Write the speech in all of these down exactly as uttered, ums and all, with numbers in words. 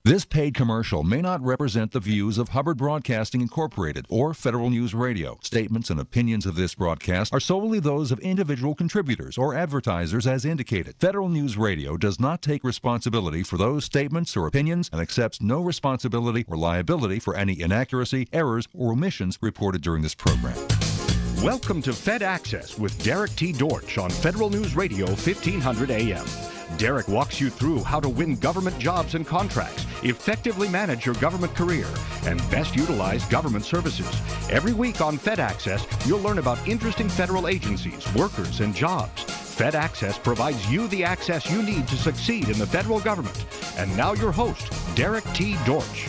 This paid commercial may not represent the views of Hubbard Broadcasting Incorporated or Federal News Radio. Statements and opinions of this broadcast are solely those of individual contributors or advertisers as indicated. Federal News Radio does not take responsibility for those statements or opinions and accepts no responsibility or liability for any inaccuracy, errors, or omissions reported during this program. Welcome to Fed Access with Derek T. Dortch on Federal News Radio fifteen hundred A M. Derek walks you through how to win government jobs and contracts, effectively manage your government career, and best utilize government services. Every week on Fed Access, you'll learn about interesting federal agencies, workers, and jobs. Fed Access provides you the access you need to succeed in the federal government. And now your host, Derek T. Dortch.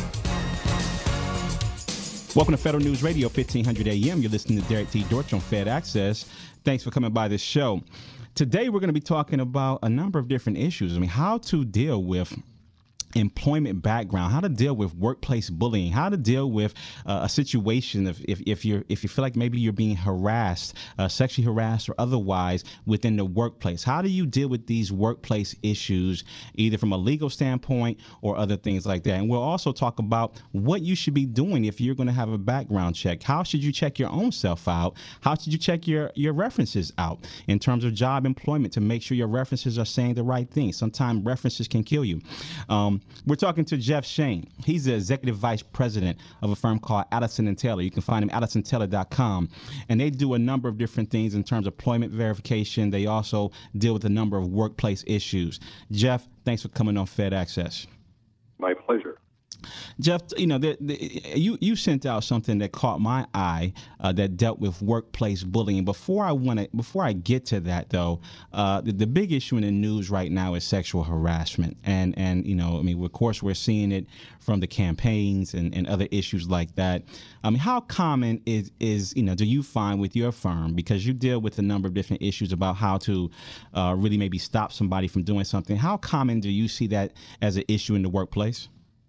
Welcome to Federal News Radio fifteen hundred A M. You're listening to Derek T. Dortch on Fed Access. Thanks for coming by this show. Today, we're going to be talking about a number of different issues. I mean, how to deal with employment background, how to deal with workplace bullying, how to deal with uh, a situation of if, if you're if you feel like maybe you're being harassed, uh, sexually harassed or otherwise within the workplace. How do you deal with these workplace issues, either from a legal standpoint or other things like that? And we'll also talk about what you should be doing if you're going to have a background check. How should you check your own self out? How should you check your, your references out in terms of job employment to make sure your references are saying the right thing? Sometimes references can kill you. Um, We're talking to Jeff Shane. He's the executive vice president of a firm called Allison and Taylor. You can find him at allison taylor dot com. And they do a number of different things in terms of employment verification. They also deal with a number of workplace issues. Jeff, thanks for coming on Fed Access. My pleasure. Jeff, you know, the, the, you you sent out something that caught my eye uh, that dealt with workplace bullying. Before I want to, before I get to that, though, uh, the, the big issue in the news right now is sexual harassment, and and you know, I mean, of course, we're seeing it from the campaigns and, and other issues like that. I mean, how common is is you know, do you find with your firm, because you deal with a number of different issues about how to uh, really maybe stop somebody from doing something? How common do you see that as an issue in the workplace?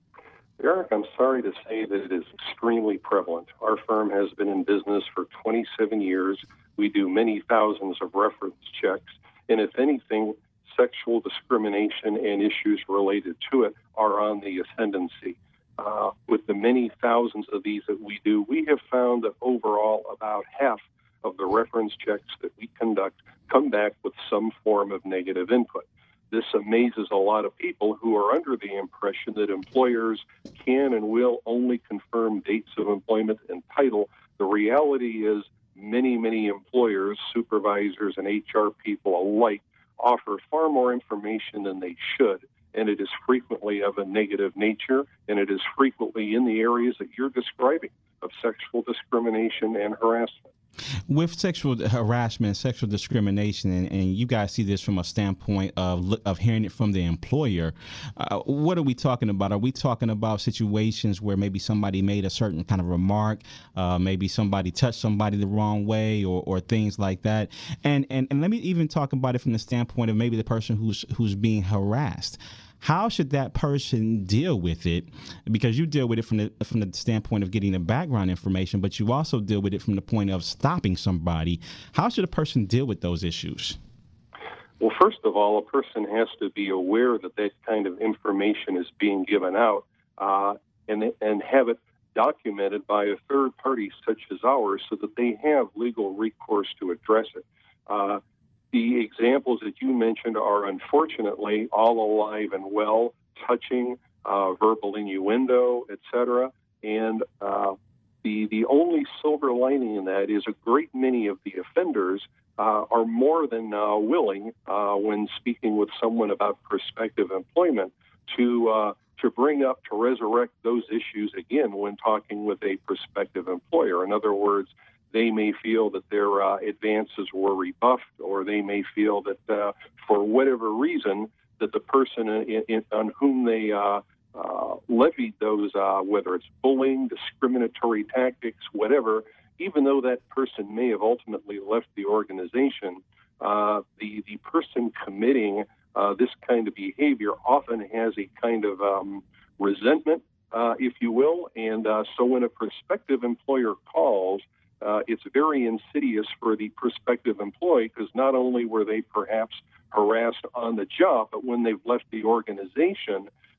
Eric, I'm sorry to say that it is extremely prevalent. Our firm has been in business for twenty-seven years. We do many thousands of reference checks. And if anything, sexual discrimination and issues related to it are on the ascendancy. Uh, with the many thousands of these that we do, we have found that overall about half of the reference checks that we conduct come back with some form of negative input. This amazes a lot of people who are under the impression that employers can and will only confirm dates of employment and title. The reality is many, many employers, supervisors, and H R people alike offer far more information than they should, and it is frequently of a negative nature, and it is frequently in the areas that you're describing of sexual discrimination and harassment. With sexual harassment, sexual discrimination, and, and you guys see this from a standpoint of of hearing it from the employer, uh, what are we talking about? Are we talking about situations where maybe somebody made a certain kind of remark, uh, maybe somebody touched somebody the wrong way, or, or things like that? And, and and let me even talk about it from the standpoint of maybe the person who's who's being harassed. How should that person deal with it? Because you deal with it from the from the standpoint of getting the background information, but you also deal with it from the point of stopping somebody. How should a person deal with those issues? Well, first of all, a person has to be aware that that kind of information is being given out, uh, and and have it documented by a third party such as ours, so that they have legal recourse to address it. Uh, The examples that you mentioned are unfortunately all alive and well, touching, uh, verbal innuendo, et cetera. And uh, the the only silver lining in that is a great many of the offenders uh, are more than uh, willing, uh, when speaking with someone about prospective employment, to uh, to bring up, to resurrect those issues again when talking with a prospective employer. In other words, they may feel that their uh, advances were rebuffed, or they may feel that uh, for whatever reason that the person in, in, on whom they uh, uh, levied those, uh, whether it's bullying, discriminatory tactics, whatever, even though that person may have ultimately left the organization, uh, the, the person committing uh, this kind of behavior often has a kind of um, resentment, uh, if you will. And uh, so when a prospective employer calls, Uh, it's very insidious for the prospective employee, because not only were they perhaps harassed on the job, but when they've left the organization,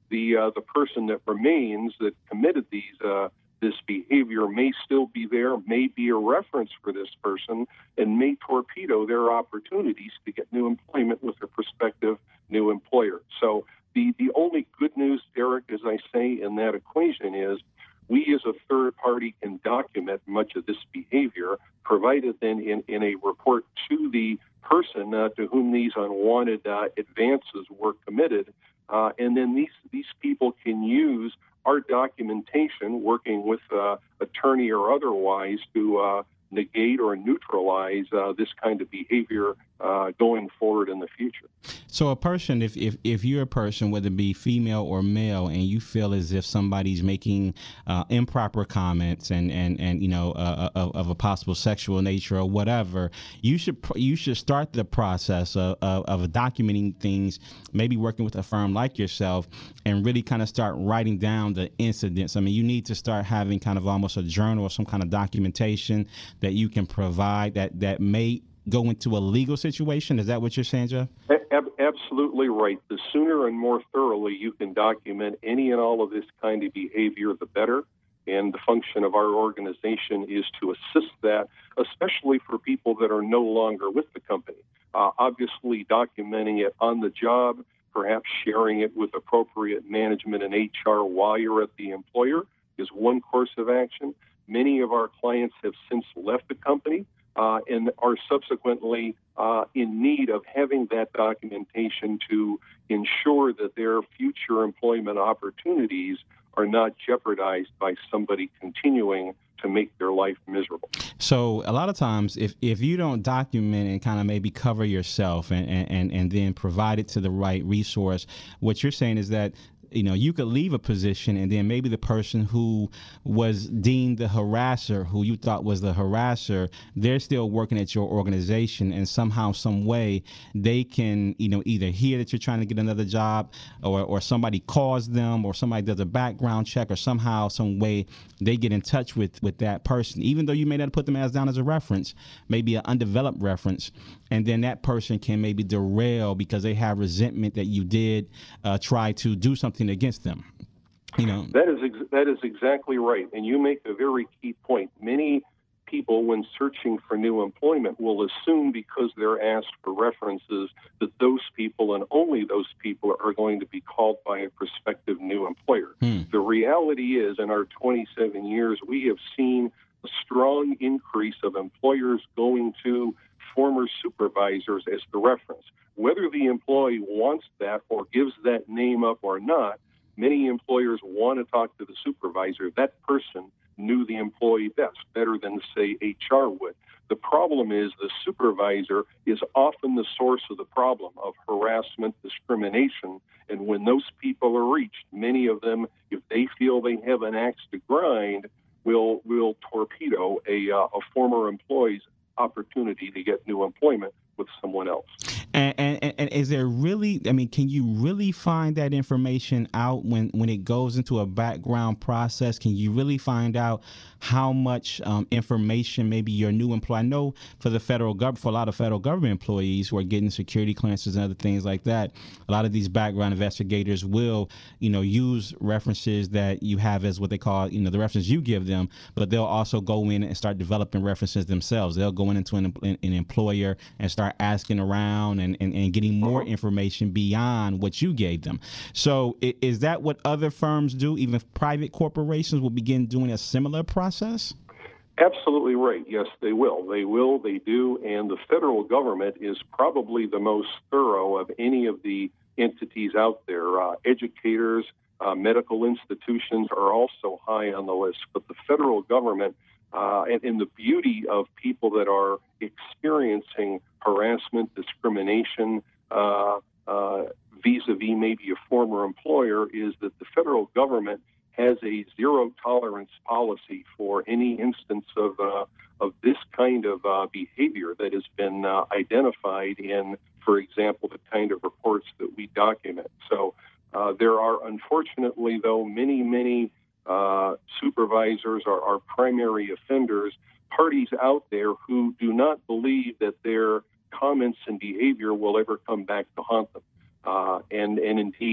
the uh, the person that remains that committed these uh, this behavior may still be there, may be a reference for this person, and may torpedo their opportunities to get new employment with their prospective new employer. So the, the only good news, Derek, as I say in that equation is we as a third party can document much of this behavior, provided then in, in a report to the person uh, to whom these unwanted uh, advances were committed. Uh, and then these, these people can use our documentation, working with uh, attorney or otherwise, to uh, negate or neutralize uh, this kind of behavior uh, going forward in the future. So a person, if, if, if you're a person, whether it be female or male, and you feel as if somebody's making uh, improper comments and, and, and you know, uh, of, of a possible sexual nature or whatever, you should you should start the process of, of, of documenting things, maybe working with a firm like yourself, and really kind of start writing down the incidents. I mean, you need to start having kind of almost a journal or some kind of documentation that you can provide that, that may go into a legal situation. Is that what you're saying, Jeff? Ab- absolutely right. The sooner and more thoroughly you can document any and all of this kind of behavior, the better. And the function of our organization is to assist that, especially for people that are no longer with the company. Uh, obviously, documenting it on the job, perhaps sharing it with appropriate management and H R while you're at the employer is one course of action. Many of our clients have since left the company uh, and are subsequently uh, in need of having that documentation to ensure that their future employment opportunities are not jeopardized by somebody continuing to make their life miserable. So a lot of times, if, if you don't document and kind of maybe cover yourself and, and, and then provide it to the right resource, what you're saying is that, you know, you could leave a position and then maybe the person who was deemed the harasser, who you thought was the harasser, they're still working at your organization, and somehow, some way, they can, you know, either hear that you're trying to get another job, or, or somebody calls them, or somebody does a background check, or somehow, some way they get in touch with, with that person, even though you may not put them as down as a reference, maybe an undeveloped reference, and then that person can maybe derail because they have resentment that you did uh, try to do something against them. You know, that is ex- that is exactly right, and you make a very key point. Many people, when searching for new employment, will assume because they're asked for references that those people and only those people are going to be called by a prospective new employer. Hmm. The reality is, in our twenty-seven years, we have seen a strong increase of employers going to former supervisors as the reference. Whether the employee wants that or gives that name up or not, many employers want to talk to the supervisor. That person knew the employee best, better than, say, H R would. The problem is the supervisor is often the source of the problem of harassment, discrimination, and when those people are reached, many of them, if they feel they have an axe to grind, will will torpedo a, uh, a former employee's opportunity to get new employment with someone else. And, and, and is there really, I mean, can you really find that information out when, when it goes into a background process? Can you really find out how much um, information maybe your new employee, I know for the federal government, for a lot of federal government employees who are getting security clearances and other things like that, a lot of these background investigators will, you know, use references that you have as what they call, you know, the references you give them, but they'll also go in and start developing references themselves. They'll go in into an, an employer and start asking around and, and, and getting more information beyond what you gave them. So is that what other firms do? Even private corporations will begin doing a similar process? Absolutely right. Yes, they will. They will, they do, and the federal government is probably the most thorough of any of the entities out there. Uh, educators, uh, medical institutions are also high on the list, but the federal government, uh, and, and the beauty of people that are experiencing harassment, discrimination, uh, uh, vis-a-vis maybe a former employer, is that the federal government has a zero tolerance policy for any instance of uh, of this kind of uh, behavior that has been uh, identified in, for example, the kind of reports that we document. So uh, there are, unfortunately, though, many, many uh, supervisors or our primary offenders, parties out there who do not believe that their comments and behavior will ever come back to haunt them. Uh, and, and indeed,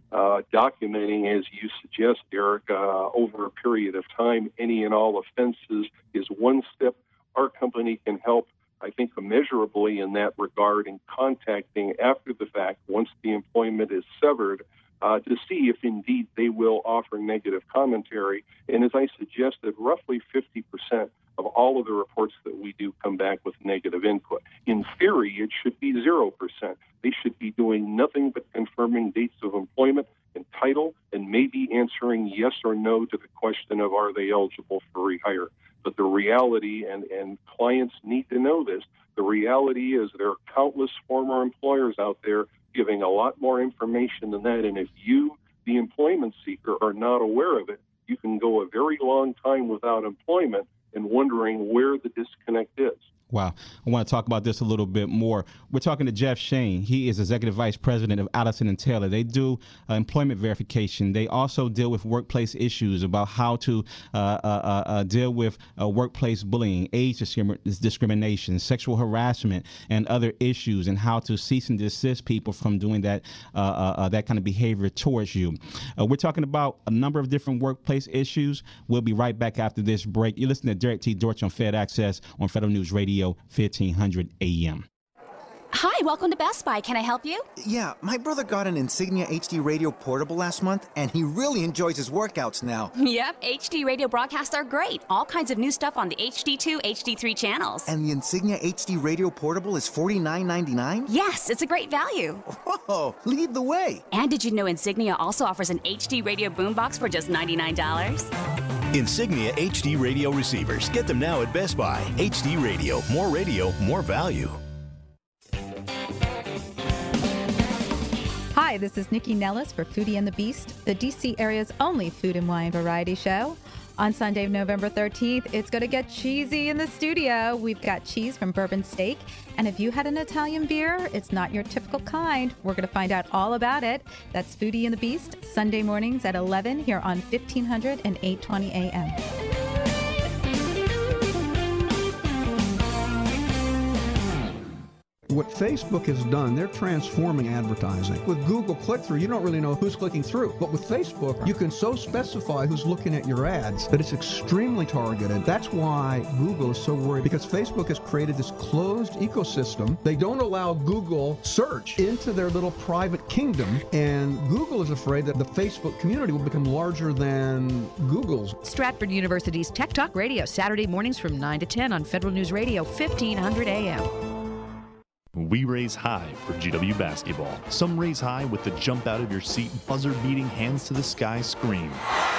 uh, documenting, as you suggest, Derek, uh, over a period of time, any and all offenses is one step. Our company can help, I think, immeasurably in that regard in contacting after the fact, once the employment is severed, uh, to see if indeed they will offer negative commentary. And as I suggested, roughly fifty percent of all of the reports that we do come back with negative input. In theory, it should be zero percent. They should be doing nothing but confirming dates of employment and title, and maybe answering yes or no to the question of are they eligible for rehire. But the reality, and, and clients need to know this, the reality is there are countless former employers out there giving a lot more information than that. And if you, the employment seeker, are not aware of it, you can go a very long time without employment and wondering where the disconnect is. Wow. I want to talk about this a little bit more. We're talking to Jeff Shane. He is Executive Vice President of Allison and Taylor. They do uh, employment verification. They also deal with workplace issues about how to uh, uh, uh, deal with uh, workplace bullying, age discrimination, sexual harassment, and other issues, and how to cease and desist people from doing that uh, uh, uh, that kind of behavior towards you. Uh, we're talking about a number of different workplace issues. We'll be right back after this break. You're listening to Derek T. Dortch on Fed Access on Federal News Radio fifteen hundred A M. Hi, welcome to Best Buy. Can I help you? Yeah, my brother got an Insignia H D Radio Portable last month, and he really enjoys his workouts now. Yep, H D Radio broadcasts are great. All kinds of new stuff on the H D two, H D three channels. And the Insignia H D Radio Portable is forty-nine ninety-nine? Yes, it's a great value. Whoa, lead the way. And did you know Insignia also offers an H D Radio boombox for just ninety-nine dollars? Insignia H D Radio receivers. Get them now at Best Buy. H D Radio. More radio, more value. Hi, this is Nikki Nellis for Foodie and the Beast, the D C area's only food and wine variety show. On Sunday, November thirteenth, it's going to get cheesy in the studio. We've got cheese from Bourbon Steak. And if you had an Italian beer, it's not your typical kind. We're going to find out all about it. That's Foodie and the Beast, Sunday mornings at eleven here on fifteen hundred and eight twenty A M. What Facebook has done, they're transforming advertising. With Google click-through, you don't really know who's clicking through. But with Facebook, you can so specify who's looking at your ads that it's extremely targeted. That's why Google is so worried, because Facebook has created this closed ecosystem. They don't allow Google search into their little private kingdom, and Google is afraid that the Facebook community will become larger than Google's. Stratford University's Tech Talk Radio, Saturday mornings from nine to ten on Federal News Radio, fifteen hundred A M. We raise high for G W basketball. Some raise high with the jump out of your seat, buzzer-beating, hands to the sky scream.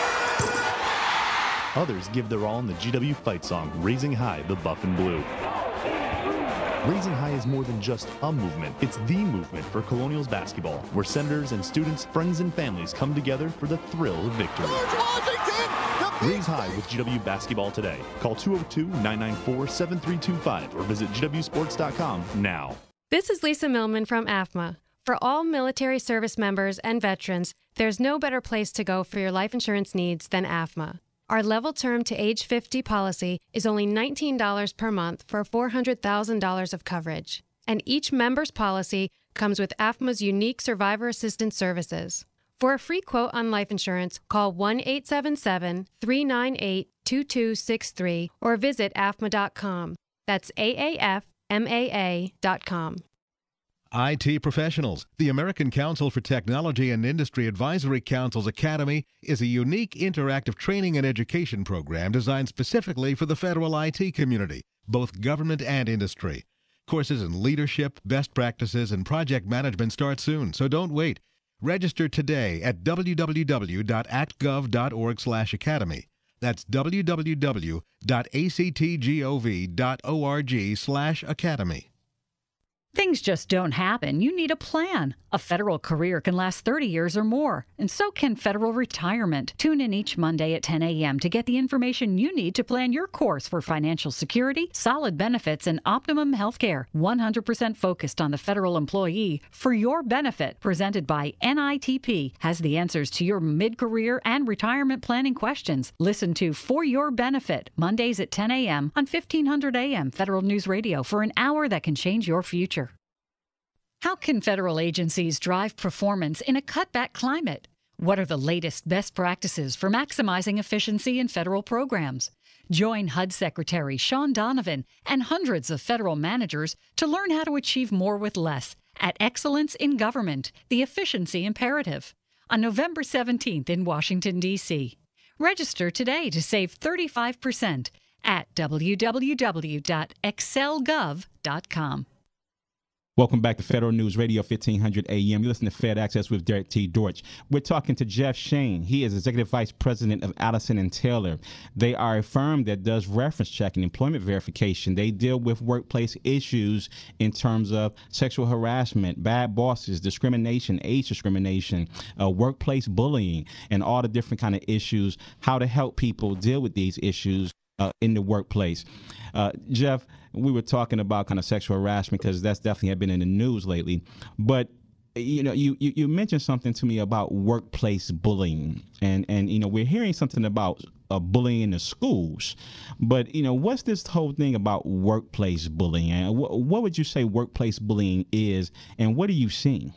Others give their all in the G W fight song, Raising High, the Buff and Blue. Raising High is more than just a movement. It's the movement for Colonials basketball, where senators and students, friends and families come together for the thrill of victory. Raise High with G W Basketball today. Call two oh two, nine nine four, seven three two five or visit G W sports dot com now. This is Lisa Millman from A F M A. For all military service members and veterans, there's no better place to go for your life insurance needs than A F M A. Our level term to age fifty policy is only nineteen dollars per month for four hundred thousand dollars of coverage. And each member's policy comes with A F M A's unique survivor assistance services. For a free quote on life insurance, call one eight seven seven, three nine eight, two two six three or visit A F M A dot com. That's A A F M A A dot com. I T Professionals. The American Council for Technology and Industry Advisory Council's Academy is a unique interactive training and education program designed specifically for the federal I T community, both government and industry. Courses in leadership, best practices, and project management start soon, so don't wait. Register today at w w w dot act gov dot org slash academy. That's w w w dot actgov dot org slash academy. Things just don't happen. You need a plan. A federal career can last thirty years or more, and so can federal retirement. Tune in each Monday at ten a m to get the information you need to plan your course for financial security, solid benefits, and optimum health care. one hundred percent focused on the federal employee for your benefit. Presented by N I T P has the answers to your mid-career and retirement planning questions. Listen to For Your Benefit, Mondays at ten a m on fifteen hundred A M Federal News Radio for an hour that can change your future. How can federal agencies drive performance in a cutback climate? What are the latest best practices for maximizing efficiency in federal programs? Join H U D Secretary Sean Donovan and hundreds of federal managers to learn how to achieve more with less at Excellence in Government, the Efficiency Imperative, on November seventeenth in Washington, D C Register today to save thirty-five percent at w w w dot excel gov dot com. Welcome back to Federal News Radio fifteen hundred A M. You listen to Fed Access with Derek T. Dortch. We're talking to Jeff Shane. He is Executive Vice President of Allison and Taylor. They are a firm that does reference checking, employment verification. They deal with workplace issues in terms of sexual harassment, bad bosses, discrimination, age discrimination, uh, workplace bullying, and all the different kind of issues, how to help people deal with these issues uh, in the workplace. Uh, Jeff, we were talking about kind of sexual harassment because that's definitely had been in the news lately. But, you know, you, you, you mentioned something to me about workplace bullying. And, and you know, we're hearing something about uh, bullying in the schools. But, you know, what's this whole thing about workplace bullying? And wh- what would you say workplace bullying is, and what are you seeing?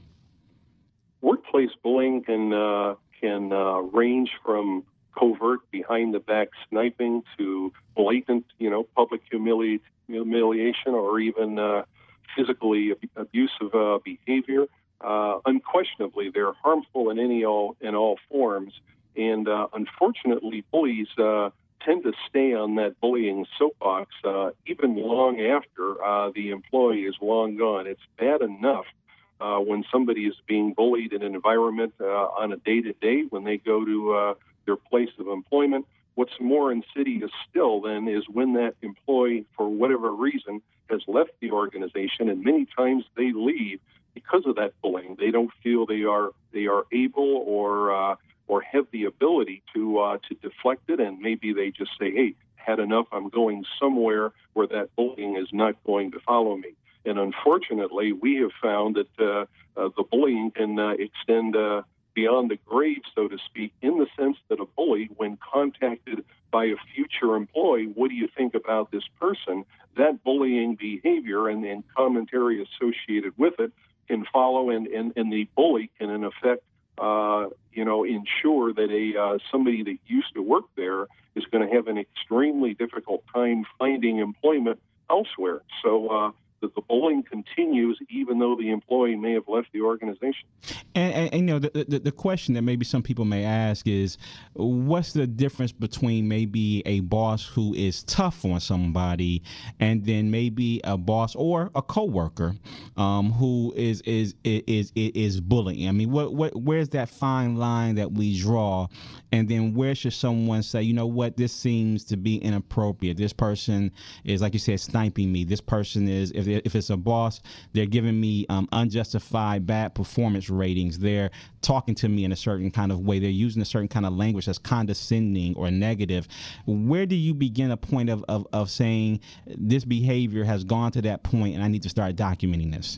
Workplace bullying can, uh, can uh, range from covert behind-the-back sniping to blatant, you know, public humili- humiliation or even uh, physically ab- abusive uh, behavior. Uh, unquestionably, they're harmful in any all in all forms, and uh, unfortunately, bullies uh, tend to stay on that bullying soapbox uh, even long after uh, the employee is long gone. It's bad enough uh, when somebody is being bullied in an environment uh, on a day-to-day when they go to uh, their place of employment. What's more insidious still then is when that employee, for whatever reason, has left the organization, and many times they leave because of that bullying. They don't feel they are they are able or uh, or have the ability to uh, to deflect it, and maybe they just say, "Hey, had enough. I'm going somewhere where that bullying is not going to follow me." And unfortunately, we have found that uh, uh, the bullying can uh, extend Uh, beyond the grave, so to speak, in the sense that a bully, when contacted by a future employee, what do you think about this person? That bullying behavior and, and commentary associated with it can follow, and, and, and the bully can, in effect, uh, you know, ensure that a uh, somebody that used to work there is going to have an extremely difficult time finding employment elsewhere. So, uh, that the bullying continues even though the employee may have left the organization. And, and, and you know, the, the the question that maybe some people may ask is, what's the difference between maybe a boss who is tough on somebody and then maybe a boss or a coworker um, who is is is is is bullying? I mean, what what where's that fine line that we draw, and then where should someone say, you know what, this seems to be inappropriate. This person is, like you said, sniping me. This person is, if if it's a boss, they're giving me um, unjustified bad performance ratings. They're talking to me in a certain kind of way. They're using a certain kind of language that's condescending or negative. Where do you begin a point of, of, of saying this behavior has gone to that point and I need to start documenting this?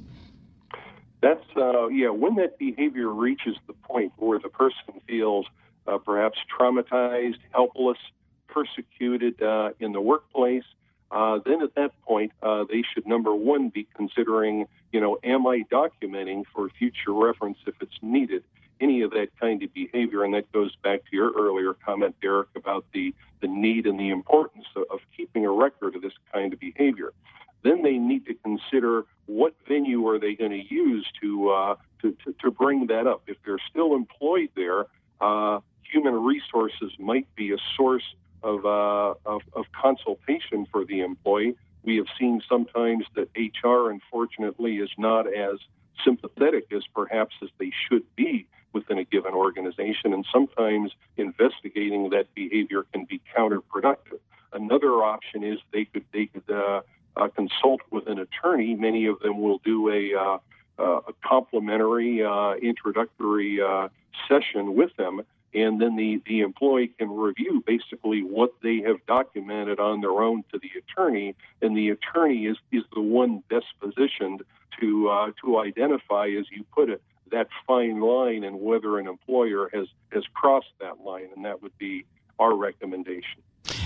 That's, uh, yeah, when that behavior reaches the point where the person feels uh, perhaps traumatized, helpless, persecuted uh, in the workplace, Uh, then at that point, uh, they should, number one, be considering, you know, am I documenting for future reference if it's needed, any of that kind of behavior? And that goes back to your earlier comment, Derek, about the, the need and the importance of, of keeping a record of this kind of behavior. Then they need to consider what venue are they going to use to, uh, to, to, to bring that up. If they're still employed there, uh, human resources might be a source Of, uh, of of consultation for the employee. We have seen sometimes that H R, unfortunately, is not as sympathetic as perhaps as they should be within a given organization, and sometimes investigating that behavior can be counterproductive. Another option is they could they could uh, uh, consult with an attorney. Many of them will do a, uh, uh, a complimentary uh, introductory uh, session with them. And then the, the employee can review basically what they have documented on their own to the attorney, and the attorney is, is the one best positioned to uh, to identify, as you put it, that fine line and whether an employer has, has crossed that line, and that would be our recommendation.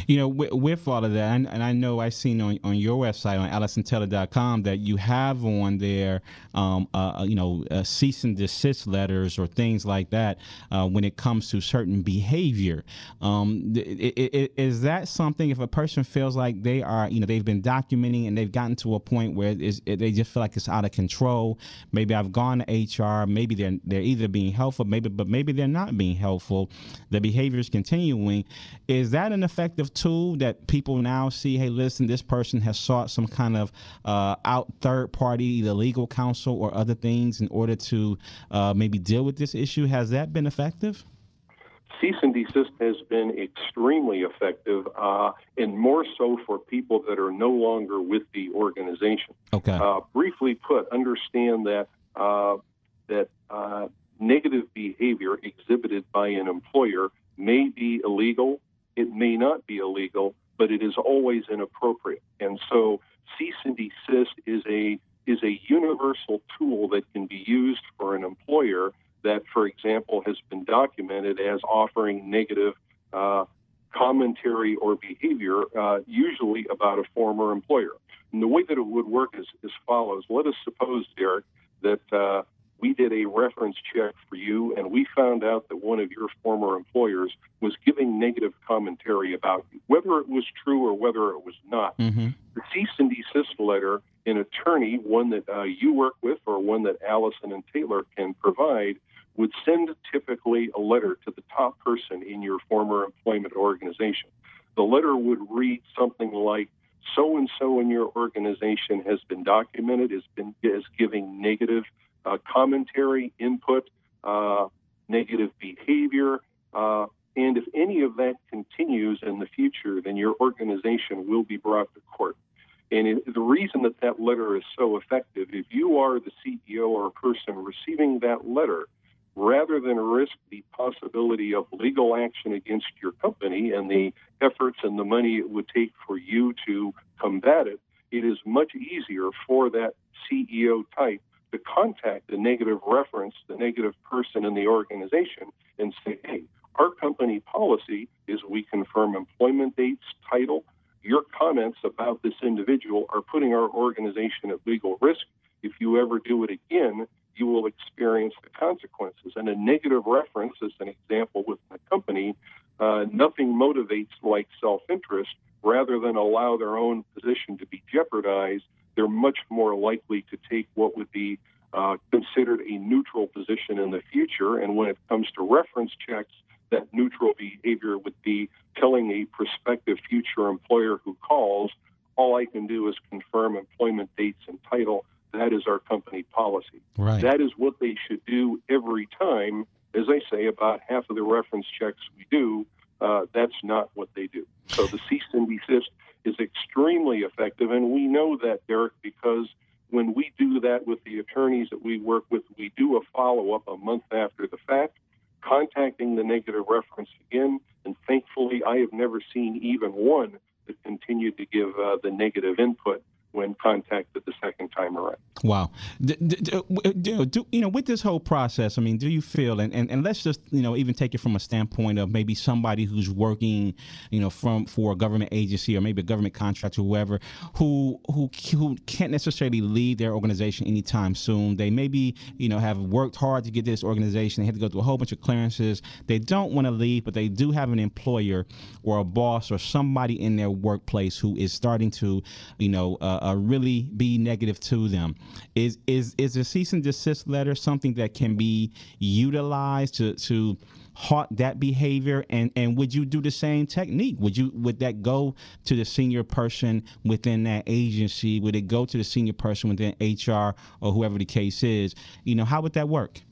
You know, with, with all of that, and, and I know I've seen on, on your website, on allison taylor dot com, that you have on there, um, uh, you know, uh, cease and desist letters or things like that uh, when it comes to certain behavior. Um, it, it, it, is that something, if a person feels like they are, you know, they've been documenting and they've gotten to a point where it's, it, they just feel like it's out of control? Maybe I've gone to H R, maybe they're, they're either being helpful, maybe, but maybe they're not being helpful. The behavior is continuing. Is that an effective tool that people now see, hey, listen, this person has sought some kind of uh, out third party, either legal counsel or other things in order to uh, maybe deal with this issue? Has that been effective? Cease and desist has been extremely effective, uh, and more so for people that are no longer with the organization. Okay. Uh, briefly put, understand that uh, that uh, negative behavior exhibited by an employer may be illegal. It may not be illegal, but it is always inappropriate. And so, cease and desist is a is a universal tool that can be used for an employer that, for example, has been documented as offering negative uh, commentary or behavior, uh, usually about a former employer. And the way that it would work is as follows. Let us suppose, Derek, that uh, we did a reference check for you, and we found out that one of your former employers was giving negative commentary about you, whether it was true or whether it was not. Mm-hmm. The cease and desist letter, an attorney, one that uh, you work with or one that Allison and Taylor can provide, would send typically a letter to the top person in your former employment organization. The letter would read something like, so-and-so in your organization has been documented as, been, as giving negative uh, commentary, input, uh, negative behavior, uh, and if any of that continues in the future, then your organization will be brought to court. And it, the reason that that letter is so effective, if you are the C E O or a person receiving that letter, rather than risk the possibility of legal action against your company and the efforts and the money it would take for you to combat it, it is much easier for that C E O type to contact the negative reference, the negative person in the organization, and say, hey, our company policy is we confirm employment dates, title. Your comments about this individual are putting our organization at legal risk. If you ever do it again, you will experience the consequences. And a negative reference, as an example with my company, uh, nothing motivates like self-interest. Rather than allow their own position to be jeopardized, they're much more likely to take what would be uh, considered a neutral position in the future. And when it comes to reference checks, that neutral behavior would be telling a prospective future employer who calls, all I can do is confirm employment dates and title. That is our company policy. Right. That is what they should do every time. As I say, about half of the reference checks we do, uh, that's not what they do. So the cease and desist is extremely effective, and we know that, Derek, because when we do that with the attorneys that we work with, we do a follow-up a month after the fact, contacting the negative reference again, and thankfully I have never seen even one that continued to give uh, the negative input when contacted the second time around. Wow. D- d- d- do, you know, with this whole process, I mean, do you feel, and, and, and let's just, you know, even take it from a standpoint of maybe somebody who's working, you know, from for a government agency or maybe a government contractor or whoever, who, who, who can't necessarily leave their organization anytime soon. They maybe, you know, have worked hard to get this organization. They had to go through a whole bunch of clearances. They don't want to leave, but they do have an employer or a boss or somebody in their workplace who is starting to, you know, uh, Uh, really be negative to them. Is is is a cease and desist letter something that can be utilized to to halt that behavior? And and would you do the same technique? Would you would that go to the senior person within that agency? Would it go to the senior person within H R or whoever the case is? You know, how would that work?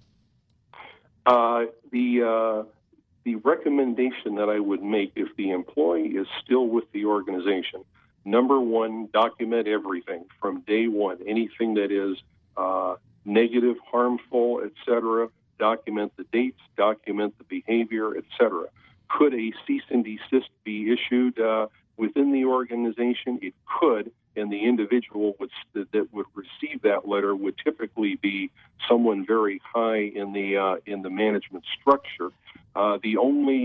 Uh, the uh, the recommendation that I would make if the employee is still with the organization. Number one, document everything from day one. Anything that is uh, negative, harmful, et cetera. Document the dates, document the behavior, et cetera. Could a cease and desist be issued uh, within the organization? It could, and the individual would, that would receive that letter would typically be someone very high in the uh, in the management structure. Uh, the only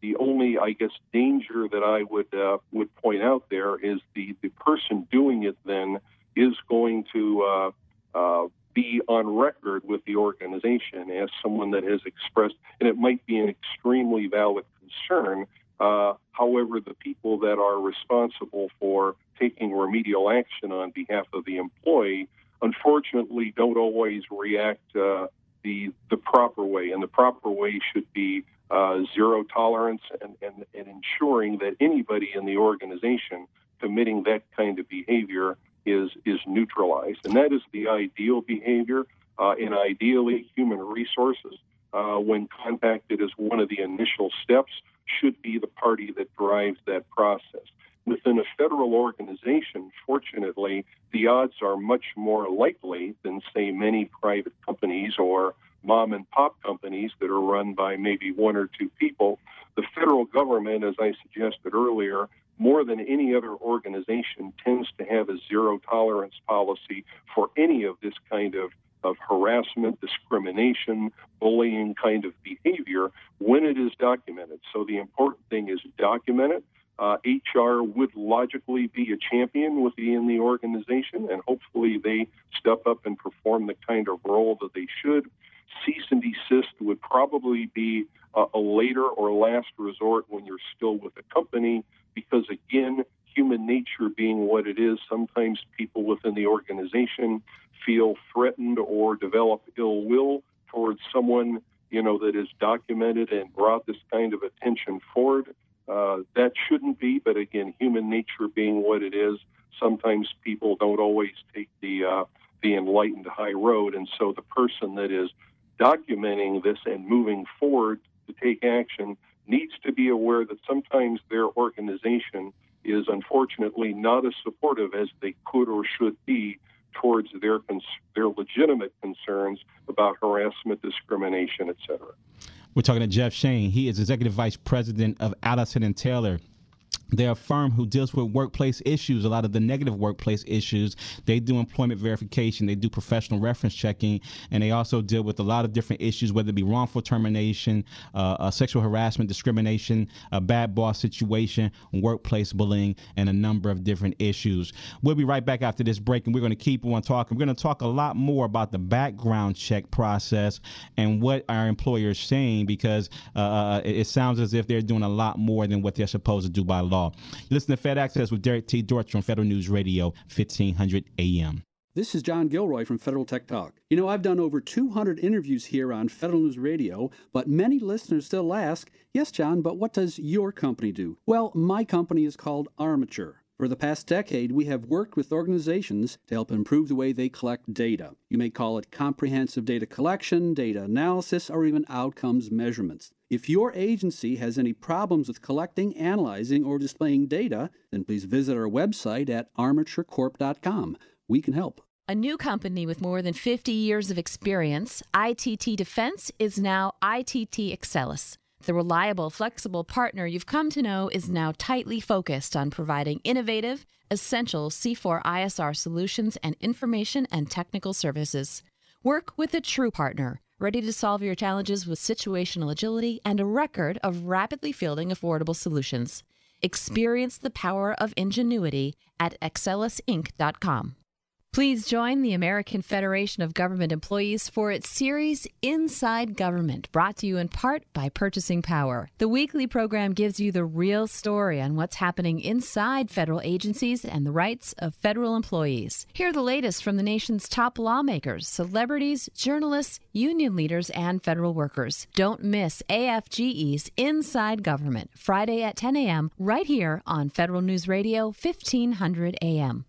the only, I guess, danger that I would uh, would point out there is the, the person doing it then is going to uh, uh, be on record with the organization as someone that has expressed, and it might be an extremely valid concern. Uh, however, the people that are responsible for taking remedial action on behalf of the employee, unfortunately, don't always react uh, the the proper way, and the proper way should be uh, zero tolerance and, and, and ensuring that anybody in the organization committing that kind of behavior is is neutralized, and that is the ideal behavior. Uh, and ideally, human resources, uh, when contacted as one of the initial steps, should be the party that drives that process. Within a federal organization, fortunately, the odds are much more likely than, say, many private companies or mom and pop companies that are run by maybe one or two people. The federal government, as I suggested earlier, more than any other organization, tends to have a zero tolerance policy for any of this kind of, of harassment, discrimination, bullying kind of behavior when it is documented. So the important thing is document it. Uh, H R would logically be a champion within the organization, and hopefully they step up and perform the kind of role that they should. Cease and desist would probably be a, a later or last resort when you're still with a company, because, again, human nature being what it is, sometimes people within the organization feel threatened or develop ill will towards someone, you know, that is documented and brought this kind of attention forward. Uh, that shouldn't be, but again, human nature being what it is, sometimes people don't always take the uh, the enlightened high road, and so the person that is documenting this and moving forward to take action needs to be aware that sometimes their organization is unfortunately not as supportive as they could or should be towards their cons- their legitimate concerns about harassment, discrimination, et cetera. We're talking to Jeff Shane. He is Executive Vice President of Allison and Taylor. They're a firm who deals with workplace issues, a lot of the negative workplace issues. They do employment verification, they do professional reference checking, and they also deal with a lot of different issues, whether it be wrongful termination, uh, uh, sexual harassment, discrimination, a bad boss situation, workplace bullying, and a number of different issues. We'll be right back after this break, and we're going to keep on talking. We're going to talk a lot more about the background check process and what our employers are saying, because uh, it, it sounds as if they're doing a lot more than what they're supposed to do by law. Listen to Fed Access with Derek T. Dortch on Federal News Radio, fifteen hundred A M. This is John Gilroy from Federal Tech Talk. You know, I've done over two hundred interviews here on Federal News Radio, but many listeners still ask, yes, John, but what does your company do? Well, my company is called Armature. For the past decade, we have worked with organizations to help improve the way they collect data. You may call it comprehensive data collection, data analysis, or even outcomes measurements. If your agency has any problems with collecting, analyzing, or displaying data, then please visit our website at armature corp dot com. We can help. A new company with more than fifty years of experience, I T T Defense is now I T T Excelis. The reliable, flexible partner you've come to know is now tightly focused on providing innovative, essential C four I S R solutions and information and technical services. Work with a true partner, ready to solve your challenges with situational agility and a record of rapidly fielding affordable solutions. Experience the power of ingenuity at excelis inc dot com. Please join the American Federation of Government Employees for its series Inside Government, brought to you in part by Purchasing Power. The weekly program gives you the real story on what's happening inside federal agencies and the rights of federal employees. Hear the latest from the nation's top lawmakers, celebrities, journalists, union leaders, and federal workers. Don't miss A F G E's Inside Government, Friday at ten a.m., right here on Federal News Radio, fifteen hundred A M.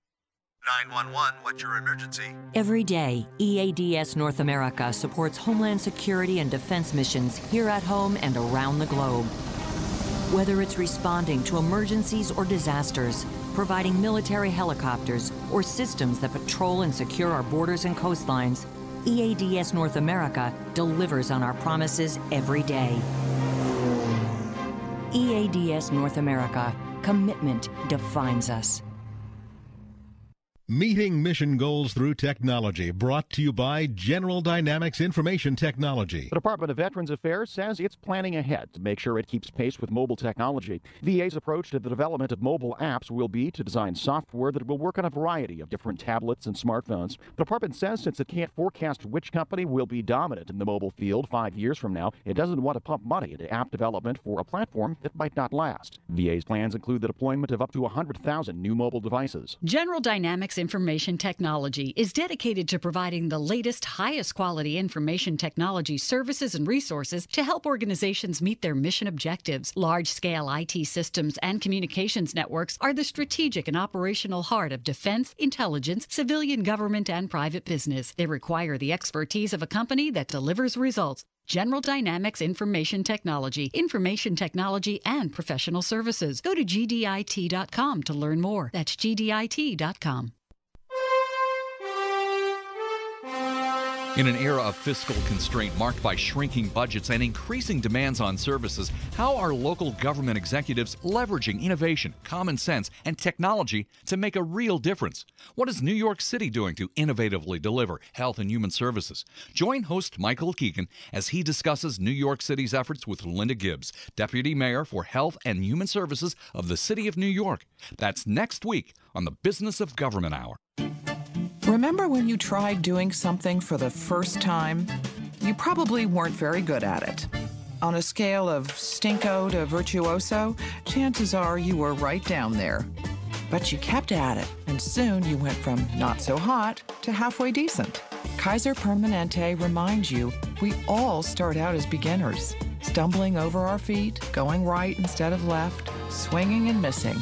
nine one one, what's your emergency? Every day, E A D S North America supports Homeland Security and defense missions here at home and around the globe. Whether it's responding to emergencies or disasters, providing military helicopters, or systems that patrol and secure our borders and coastlines, E A D S North America delivers on our promises every day. E A D S North America. Commitment defines us. Meeting mission goals through technology, brought to you by General Dynamics Information Technology. The Department of Veterans Affairs says it's planning ahead to make sure it keeps pace with mobile technology. V A's approach to the development of mobile apps will be to design software that will work on a variety of different tablets and smartphones. The department says since it can't forecast which company will be dominant in the mobile field five years from now, it doesn't want to pump money into app development for a platform that might not last. V A's plans include the deployment of up to one hundred thousand new mobile devices. General Dynamics Information Technology is dedicated to providing the latest, highest quality information technology services and resources to help organizations meet their mission objectives. Large-scale I T systems and communications networks are the strategic and operational heart of defense, intelligence, civilian government, and private business. They require the expertise of a company that delivers results. General Dynamics Information Technology, information technology, and professional services. Go to G D I T dot com to learn more. That's G D I T dot com. In an era of fiscal constraint marked by shrinking budgets and increasing demands on services, how are local government executives leveraging innovation, common sense, and technology to make a real difference? What is New York City doing to innovatively deliver health and human services? Join host Michael Keegan as he discusses New York City's efforts with Linda Gibbs, Deputy Mayor for Health and Human Services of the City of New York. That's next week on the Business of Government Hour. Remember when you tried doing something for the first time? You probably weren't very good at it. On a scale of stinko to virtuoso, chances are you were right down there. But you kept at it, and soon you went from not so hot to halfway decent. Kaiser Permanente reminds you we all start out as beginners, stumbling over our feet, going right instead of left, swinging and missing.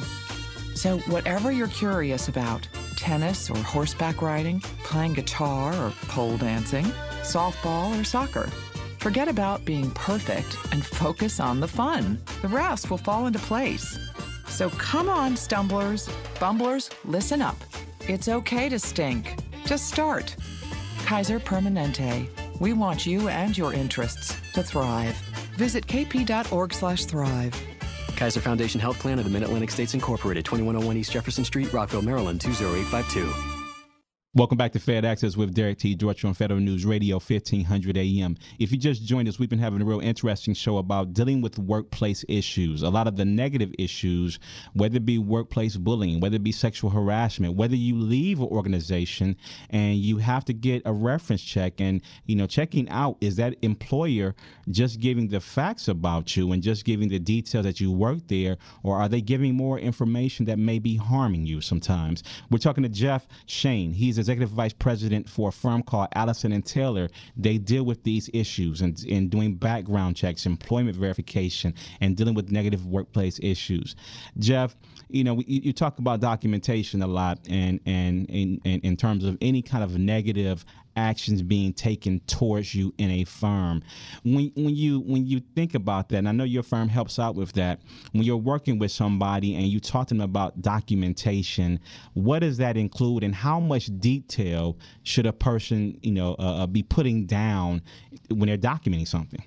So whatever you're curious about, tennis or horseback riding, playing guitar or pole dancing, softball or soccer, forget about being perfect and focus on the fun. The rest will fall into place. So come on, stumblers, bumblers, listen up. It's okay to stink. Just start. Kaiser Permanente. We want you and your interests to thrive. Visit k p dot org slash thrive. Kaiser Foundation Health Plan of the Mid-Atlantic States Incorporated, twenty-one oh one East Jefferson Street, Rockville, Maryland, two oh eight five two. Welcome back to Fed Access with Derek T. Dortch on Federal News Radio, fifteen hundred A M. If you just joined us, we've been having a real interesting show about dealing with workplace issues. A lot of the negative issues, whether it be workplace bullying, whether it be sexual harassment, whether you leave an organization and you have to get a reference check, and, you know, checking out, is that employer just giving the facts about you and just giving the details that you work there, or are they giving more information that may be harming you sometimes? We're talking to Jeff Shane. He's Executive Vice President for a firm called Allison and Taylor. They deal with these issues and in doing background checks, employment verification, and dealing with negative workplace issues. Jeff, you know, you, you talk about documentation a lot, and and in in terms of any kind of negative actions being taken towards you in a firm. When when you when you think about that, and I know your firm helps out with that, when you're working with somebody and you talk to them about documentation, what does that include, and how much detail should a person, you know, uh, be putting down when they're documenting something?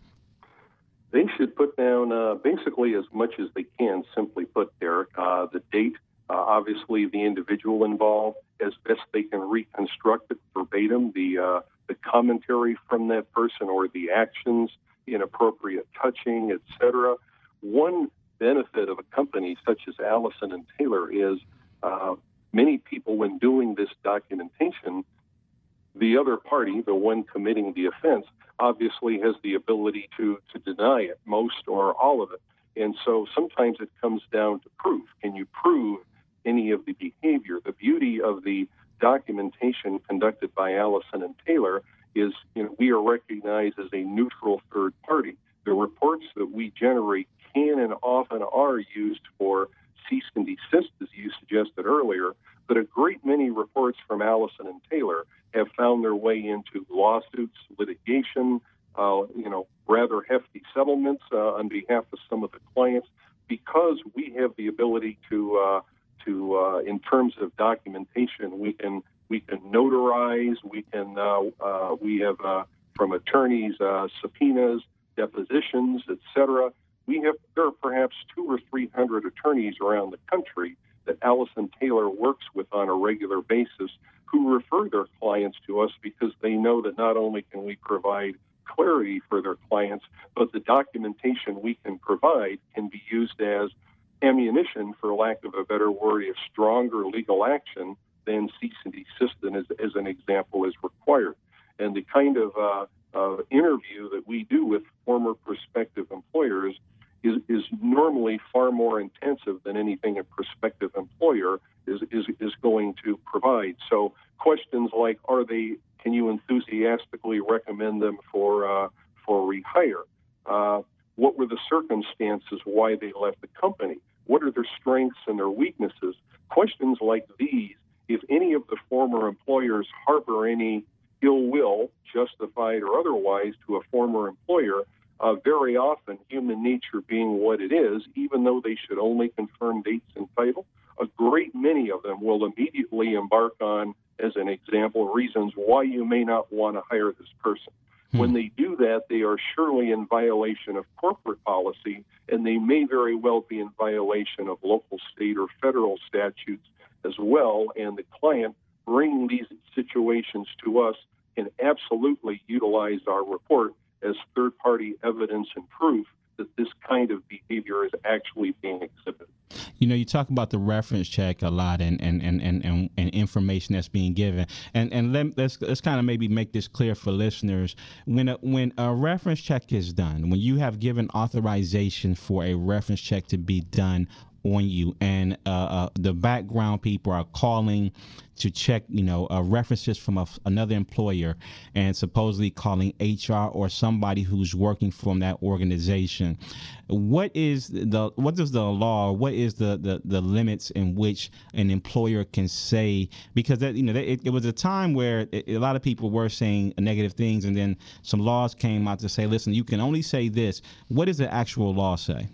They should put down uh, basically as much as they can. Simply put, Derek, uh, the date, uh, obviously the individual involved, as best they can reconstruct it verbatim, the uh, the commentary from that person or the actions, inappropriate touching, et cetera. One benefit of a company such as Allison and Taylor is uh, many people, when doing this documentation, the other party, the one committing the offense, obviously has the ability to, to deny it, most or all of it. And so sometimes it comes down to proof. Can you prove any of the behavior? The beauty of the documentation conducted by Allison and Taylor is, you know, we are recognized as a neutral third party. The reports that we generate can and often are used for cease and desist, as you suggested earlier, but a great many reports from Allison and Taylor have found their way into lawsuits, litigation, uh, you know, rather hefty settlements uh, on behalf of some of the clients, because we have the ability to, uh, to uh, in terms of documentation, we can we can notarize, we can uh, uh, we have uh, from attorneys uh, subpoenas, depositions, et cetera. We have there are perhaps perhaps two or three hundred attorneys around the country that Allison Taylor works with on a regular basis who refer their clients to us because they know that not only can we provide clarity for their clients, but the documentation we can provide can be used as ammunition, for lack of a better word, if stronger legal action than cease and desist, as, as an example, is required. And the kind of uh, uh, interview that we do with former prospective employers is, is normally far more intensive than anything a prospective employer is, is, is going to provide. So questions like, are they, can you enthusiastically recommend them for, uh, for rehire? Uh, what were the circumstances why they left the company? What are their strengths and their weaknesses? Questions like these, if any of the former employers harbor any ill will, justified or otherwise, to a former employer, uh, very often, human nature being what it is, even though they should only confirm dates and title, a great many of them will immediately embark on, as an example, reasons why you may not want to hire this person. Hmm. When they do that, they are surely in violation of corporate policy, and they may very well be in violation of local, state, or federal statutes as well, and the client bringing these situations to us can absolutely utilize our report as third-party evidence and proof that this kind of behavior is actually being exhibited. You know, you talk about the reference check a lot and and, and, and, and, and information that's being given. And and let, let's let's kind of maybe make this clear for listeners. When a, when a reference check is done, when you have given authorization for a reference check to be done on you, and uh, uh, the background people are calling to check, you know, uh, references from a, another employer, and supposedly calling H R or somebody who's working from that organization. What is the what is the law? What is the, the, the limits in which an employer can say? Because that, you know, it, it was a time where it, a lot of people were saying negative things, and then some laws came out to say, listen, you can only say this. What does the actual law say?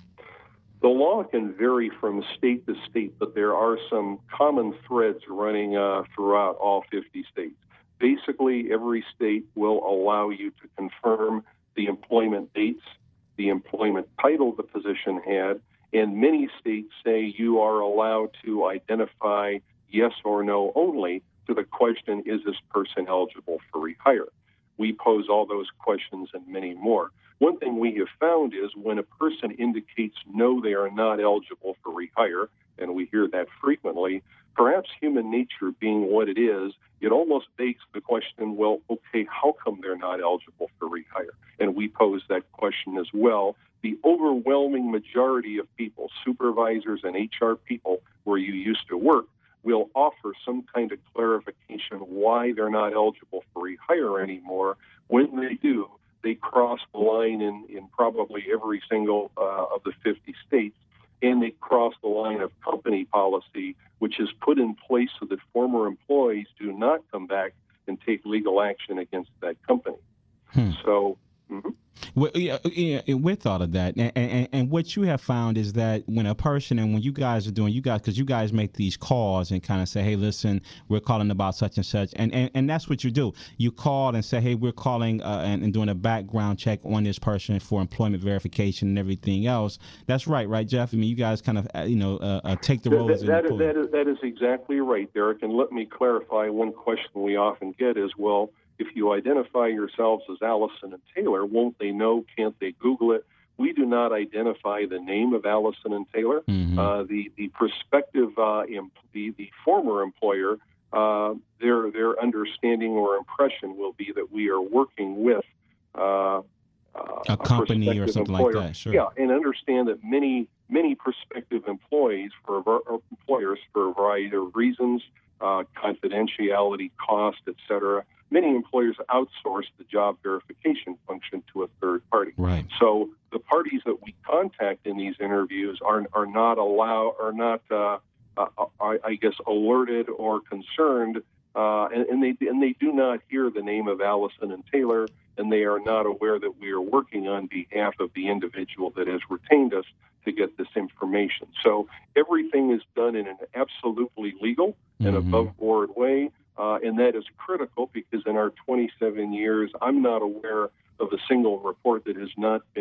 The law can vary from state to state, but there are some common threads running uh, throughout all fifty states. Basically, every state will allow you to confirm the employment dates, the employment title the position had, and many states say you are allowed to identify yes or no only to the question, is this person eligible for rehire? We pose all those questions and many more. One thing we have found is when a person indicates no, they are not eligible for rehire, and we hear that frequently, perhaps human nature being what it is, it almost begs the question, well, okay, how come they're not eligible for rehire? And we pose that question as well. The overwhelming majority of people, supervisors and H R people where you used to work, will offer some kind of clarification why they're not eligible for rehire anymore. When they do, they cross the line in, in probably every single uh, of the fifty states, and they cross the line of company policy, which is put in place so that former employees do not come back and take legal action against that company. Hmm. So, mm-hmm. Well, yeah, yeah, with all of that, and, and, and what you have found is that when a person, and when you guys are doing, you guys, because you guys make these calls and kind of say, hey, listen, we're calling about such and such, and, and, and that's what you do. You call and say, hey, we're calling uh, and, and doing a background check on this person for employment verification and everything else. That's right, right, Jeff? I mean, you guys kind of, you know, uh, uh, take the role that, as an that, is, employer. that, is, that is exactly right, Derek, and let me clarify one question we often get is, well, if you identify yourselves as Allison and Taylor, won't they know? Can't they Google it? We do not identify the name of Allison and Taylor. Mm-hmm. Uh, the the prospective, uh, em- the the former employer, uh, their their understanding or impression will be that we are working with uh, uh, a company or something employer. like that. Sure. Yeah, and understand that many many prospective employees for or employers for a variety of reasons, uh, confidentiality, cost, et cetera. Many employers outsource the job verification function to a third party. Right. So the parties that we contact in these interviews are are not allow are not uh, uh, I, I guess alerted or concerned, uh, and, and they and they do not hear the name of Allison and Taylor, and they are not aware that we are working on behalf of the individual that has retained us to get this information. So everything is done in an absolutely legal and mm-hmm. above board way. Uh, and that is critical because in our twenty-seven years, I'm not aware of a single report that has not been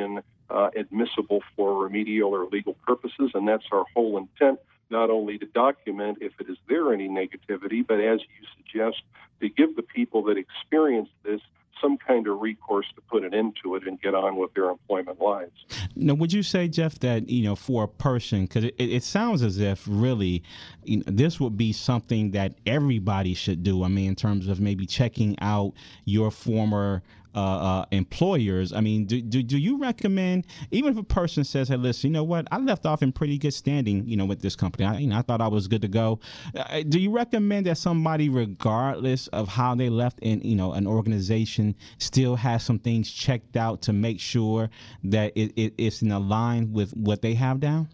uh, admissible for remedial or legal purposes, and that's our whole intent, not only to document if it is there any negativity, but as you suggest, to give the people that experience this some kind of recourse to put an end to it and get on with their employment lives. Now, would you say, Jeff, that, you know, for a person, because it, it sounds as if really, you know, this would be something that everybody should do. I mean, in terms of maybe checking out your former uh, uh, employers. I mean, do, do do you recommend, even if a person says, hey, listen, you know what, I left off in pretty good standing, you know, with this company. I, you know, I thought I was good to go. Uh, do you recommend that somebody, regardless of how they left in, you know, an organization, still has some things checked out to make sure that it, it, it's in line with what they have down?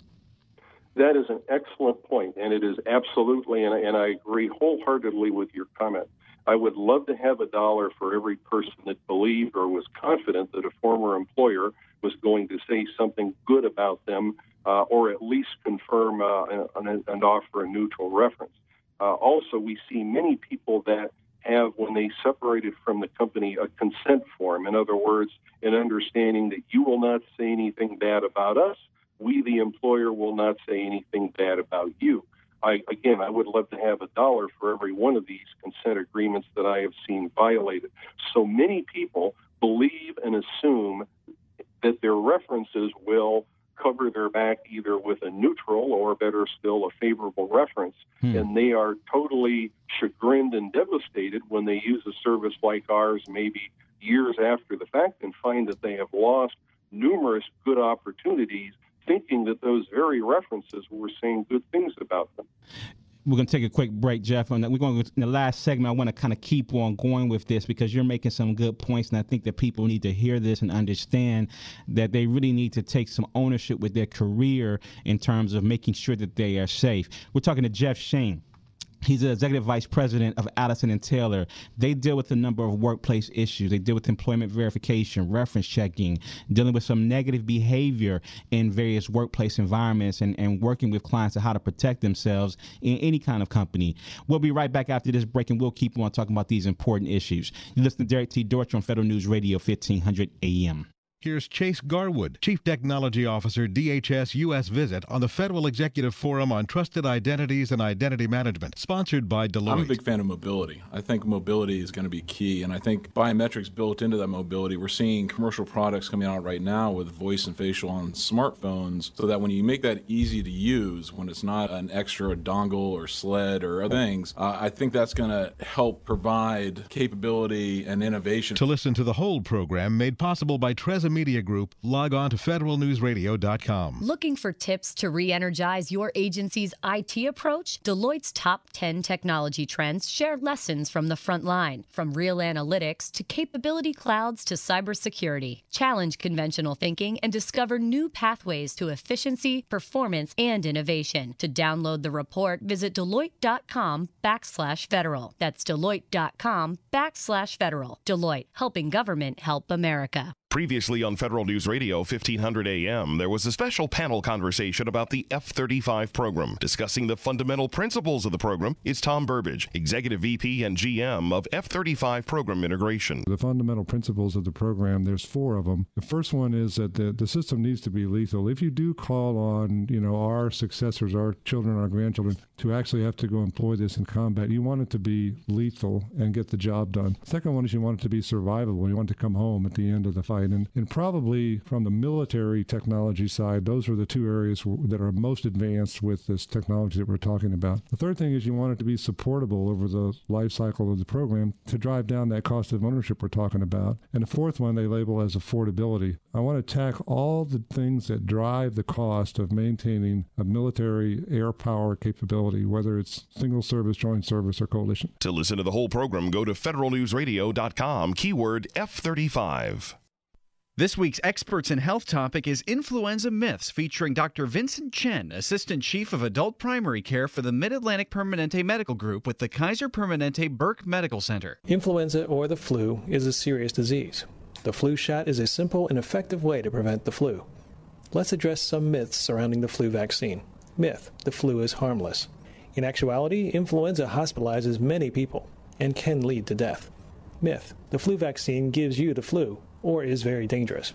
That is an excellent point, and it is absolutely, and I, and I agree wholeheartedly with your comment. I would love to have a dollar for every person that believed or was confident that a former employer was going to say something good about them, uh, or at least confirm uh, and, and offer a neutral reference. Uh, also, we see many people that have, when they separated from the company, a consent form. In other words, an understanding that you will not say anything bad about us. We, the employer, will not say anything bad about you. I, again, I would love to have a dollar for every one of these consent agreements that I have seen violated. So many people believe and assume that their references will cover their back either with a neutral or, better still, a favorable reference. Hmm. And they are totally chagrined and devastated when they use a service like ours maybe years after the fact and find that they have lost numerous good opportunities, thinking that those very references were saying good things about them. We're going to take a quick break, Jeff. And we're going to, in the last segment, I want to kind of keep on going with this because you're making some good points, and I think that people need to hear this and understand that they really need to take some ownership with their career in terms of making sure that they are safe. We're talking to Jeff Shane. He's the executive vice president of Allison and Taylor. They deal with a number of workplace issues. They deal with employment verification, reference checking, dealing with some negative behavior in various workplace environments, and, and working with clients on how to protect themselves in any kind of company. We'll be right back after this break, and we'll keep on talking about these important issues. You listen to Derek T. Dortch on Federal News Radio, fifteen hundred A M. Here's Chase Garwood, Chief Technology Officer, D H S U S Visit, on the Federal Executive Forum on Trusted Identities and Identity Management, sponsored by Deloitte. I'm a big fan of mobility. I think mobility is going to be key, and I think biometrics built into that mobility. We're seeing commercial products coming out right now with voice and facial on smartphones, so that when you make that easy to use, when it's not an extra dongle or sled or other things, uh, I think that's going to help provide capability and innovation. To listen to the whole program made possible by Treza Media Group, log on to federal news radio dot com. Looking for tips to re-energize your agency's I T approach? Deloitte's top ten technology trends share lessons from the front line, from real analytics to capability clouds to cybersecurity. Challenge conventional thinking and discover new pathways to efficiency, performance, and innovation. To download the report, visit Deloitte.com backslash federal. That's Deloitte.com backslash federal. Deloitte, helping government help America. Previously on Federal News Radio, fifteen hundred A M, there was a special panel conversation about the F thirty-five program. Discussing the fundamental principles of the program is Tom Burbidge, Executive V P and G M of F thirty-five Program Integration. The fundamental principles of the program, there's four of them. The first one is that the, the system needs to be lethal. If you do call on, you know, our successors, our children, our grandchildren, to actually have to go employ this in combat, you want it to be lethal and get the job done. Second one is you want it to be survivable. You want it to come home at the end of the fight. And, and probably from the military technology side, those are the two areas w- that are most advanced with this technology that we're talking about. The third thing is you want it to be supportable over the life cycle of the program to drive down that cost of ownership we're talking about. And the fourth one they label as affordability. I want to attack all the things that drive the cost of maintaining a military air power capability, whether it's single service, joint service, or coalition. To listen to the whole program, go to federal news radio dot com, keyword F thirty-five. This week's Experts in Health topic is Influenza Myths, featuring Doctor Vincent Chen, Assistant Chief of Adult Primary Care for the Mid-Atlantic Permanente Medical Group with the Kaiser Permanente Burke Medical Center. Influenza, or the flu, is a serious disease. The flu shot is a simple and effective way to prevent the flu. Let's address some myths surrounding the flu vaccine. Myth: the flu is harmless. In actuality, influenza hospitalizes many people and can lead to death. Myth: the flu vaccine gives you the flu or is very dangerous.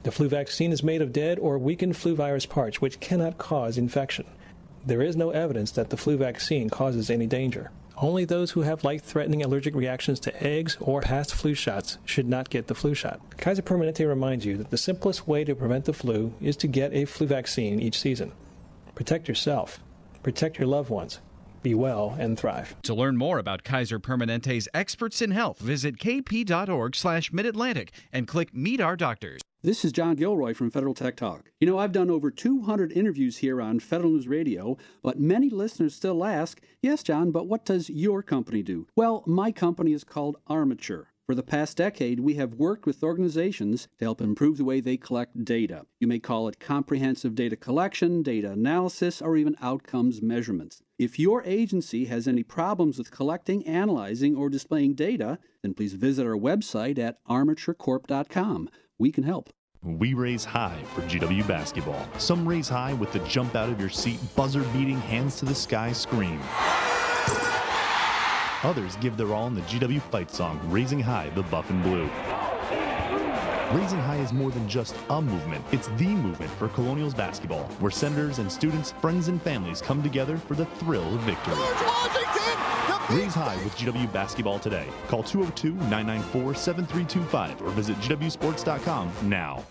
The flu vaccine is made of dead or weakened flu virus parts, which cannot cause infection. There is no evidence that the flu vaccine causes any danger. Only those who have life-threatening allergic reactions to eggs or past flu shots should not get the flu shot. Kaiser Permanente reminds you that the simplest way to prevent the flu is to get a flu vaccine each season. Protect yourself. Protect your loved ones. Be well and thrive. To learn more about Kaiser Permanente's experts in health, visit kp.org slash mid-Atlantic and click Meet Our Doctors. This is John Gilroy from Federal Tech Talk. You know, I've done over two hundred interviews here on Federal News Radio, but many listeners still ask, yes, John, but what does your company do? Well, my company is called Armature. For the past decade, we have worked with organizations to help improve the way they collect data. You may call it comprehensive data collection, data analysis, or even outcomes measurements. If your agency has any problems with collecting, analyzing, or displaying data, then please visit our website at armature corp dot com. We can help. We raise high for G W basketball. Some raise high with the jump out of your seat, buzzer-beating, hands to the sky scream. Others give their all in the G W fight song, Raising High the Buff and Blue. Raising High is more than just a movement. It's the movement for Colonials basketball, where senators and students, friends and families come together for the thrill of victory. Raise High with G W basketball today. Call two oh two, nine nine four, seven three two five or visit G W sports dot com now.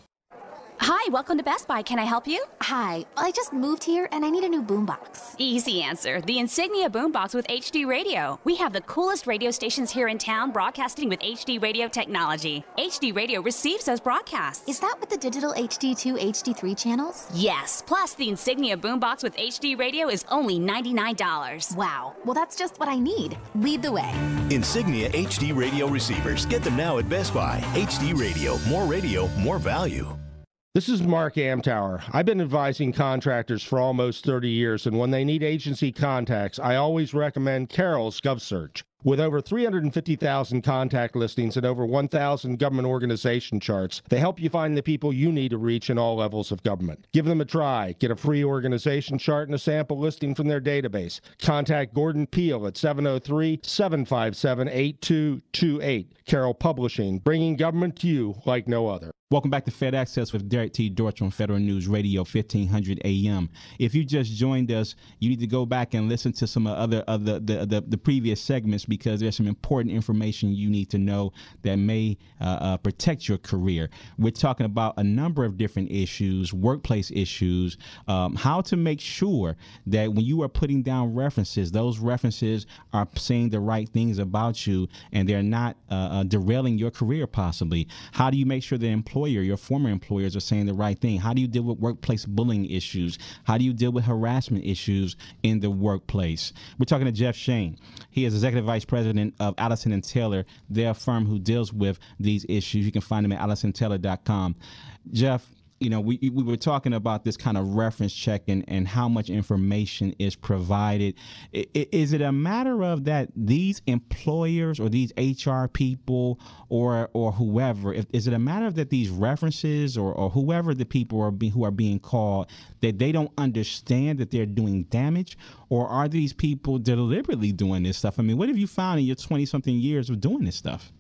Hi, welcome to Best Buy. Can I help you? Hi, I just moved here and I need a new boombox. Easy answer. The Insignia boombox with H D radio. We have the coolest radio stations here in town broadcasting with H D radio technology. H D radio receives those broadcasts. Is that with the digital H D two, H D three channels? Yes. Plus, the Insignia boombox with H D radio is only ninety-nine dollars. Wow. Well, that's just what I need. Lead the way. Insignia H D radio receivers. Get them now at Best Buy. H D radio. More radio, more value. This is Mark Amtower. I've been advising contractors for almost thirty years, and when they need agency contacts, I always recommend Carroll's GovSearch. With over three hundred fifty thousand contact listings and over one thousand government organization charts, they help you find the people you need to reach in all levels of government. Give them a try. Get a free organization chart and a sample listing from their database. Contact Gordon Peel at seven oh three, seven five seven, eight two two eight. Carroll Publishing, bringing government to you like no other. Welcome back to Fed Access with Derek T. Dortch on Federal News Radio, fifteen hundred A M. If you just joined us, you need to go back and listen to some other of the, the, the, the previous segments, because there's some important information you need to know that may uh, uh, protect your career. We're talking about a number of different issues, workplace issues, um, how to make sure that when you are putting down references, those references are saying the right things about you and they're not uh, uh, derailing your career possibly. How do you make sure the employer your former employers are saying the right thing? How do you deal with workplace bullying issues? How do you deal with harassment issues in the workplace? We're talking to Jeff Shane. He is Executive Vice President of Allison and Taylor, their firm who deals with these issues. You can find them at allison taylor dot com. Jeff, you know, we we were talking about this kind of reference check and, and how much information is provided. I, is it a matter of that these employers or these H R people or or whoever, if, is it a matter of that these references or, or whoever the people are be, who are being called, that they don't understand that they're doing damage? Or are these people deliberately doing this stuff? I mean, what have you found in your twenty-something years of doing this stuff?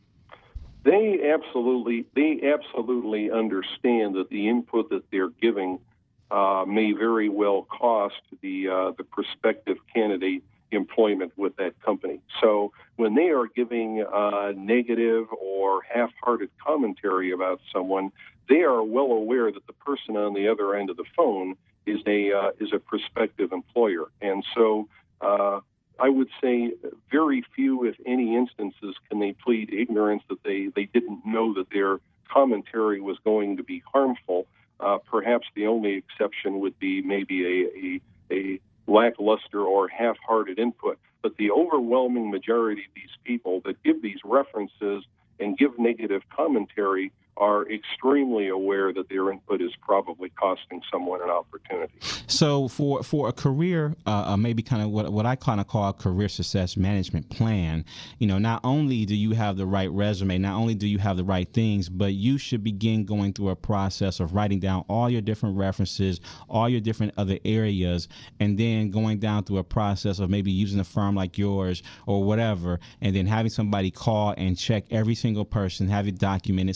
They absolutely, they absolutely understand that the input that they're giving uh, may very well cost the uh, the prospective candidate employment with that company. So when they are giving uh, negative or half-hearted commentary about someone, they are well aware that the person on the other end of the phone is a uh, is a prospective employer, and so. Uh, I would say very few, if any, instances can they plead ignorance that they, they didn't know that their commentary was going to be harmful. Uh, perhaps the only exception would be maybe a, a, a lackluster or half-hearted input. But the overwhelming majority of these people that give these references and give negative commentary are extremely aware that their input is probably costing someone an opportunity. So for for a career, uh, maybe kind of what what I kind of call a career success management plan, you know, not only do you have the right resume, not only do you have the right things, but you should begin going through a process of writing down all your different references, all your different other areas, and then going down through a process of maybe using a firm like yours or whatever, and then having somebody call and check every single person, have it documented, so you'll